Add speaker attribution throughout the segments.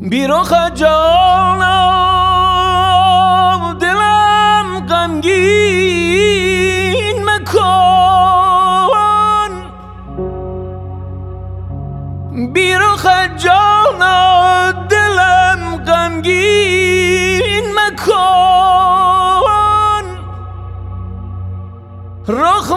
Speaker 1: بیرخ جانم دلم غمگین مکن، بیرخ جانم دلم غمگین مکن، رخ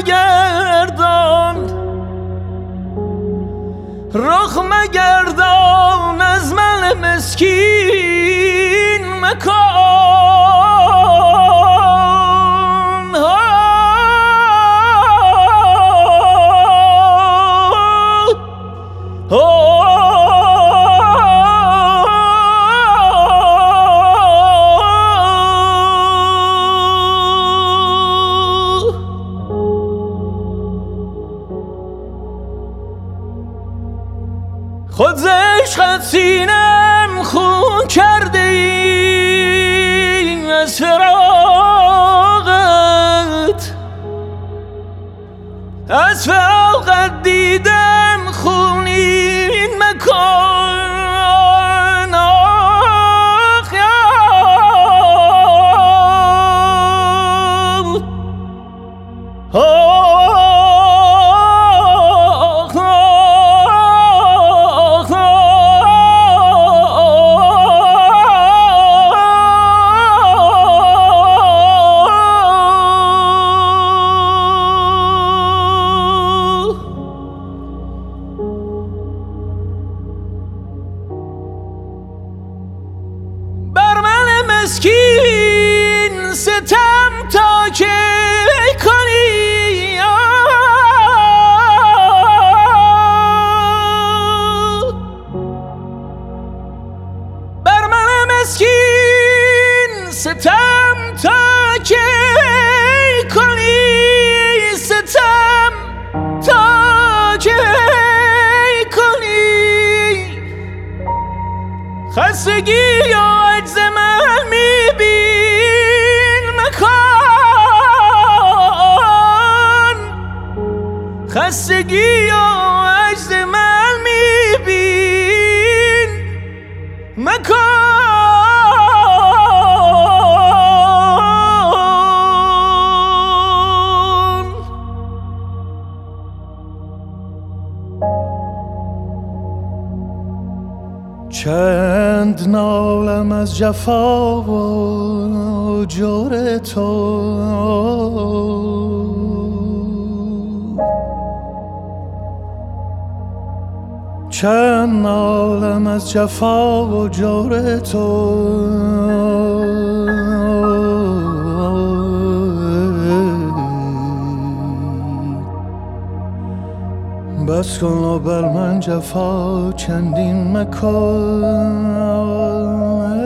Speaker 1: مگردان از من مسکین مکن. خود ز عشقت سینم خون کرده ای، از فراقت دیدم خونین مکن. آخ مسکین ستم تا که کنی، بر من مسکین ستم تا که کنی، ستم تا که کنی، خستگی یا عجز من خستگی و عجز من میبین مکن. چند نالم از جفا و جور تو، چند نالم از جفا و جور تو، بس کن و بر من جفا چندین مکن.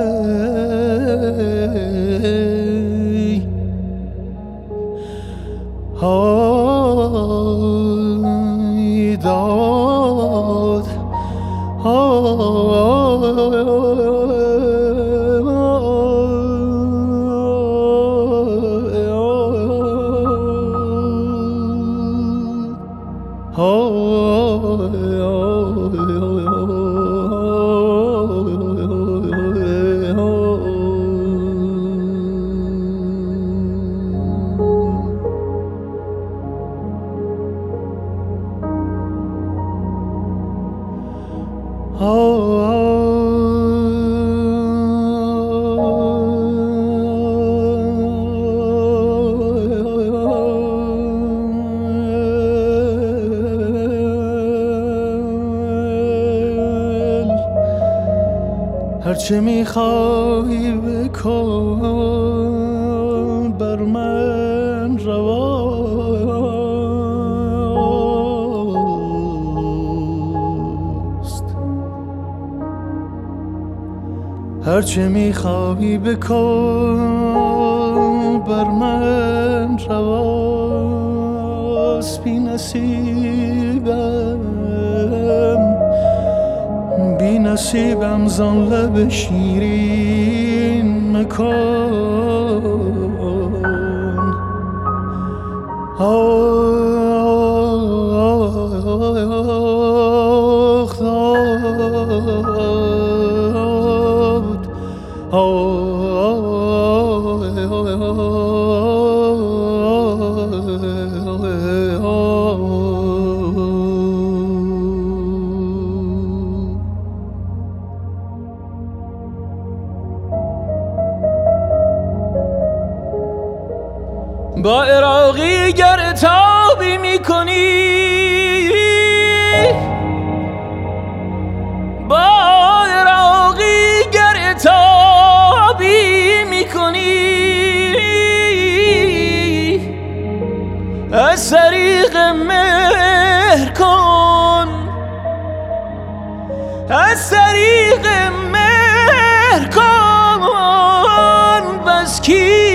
Speaker 1: داد هرچه میخوای بکن بر من رواست، هرچه میخوای بکن بر من رواست. بی نصیبم زان لب شیرین مکن. آخ با عراقی گر تابی میکنی، با عراقی گر تابی میکنی، از طریق مهر کن، از طریق مهر کن، بس کی